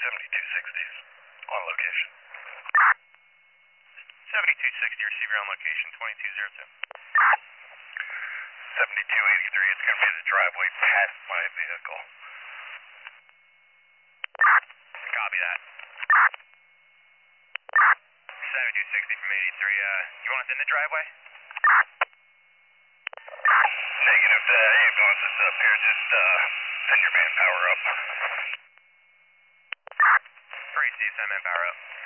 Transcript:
7260s on location. 7260, receiver on location, 2202. 7283, it's going to be the driveway past my vehicle. Copy that. 7260 from 83, you want us in the driveway? Negative, hey, boss, it's up here, just, send your manpower up. Great, see you, send manpower up.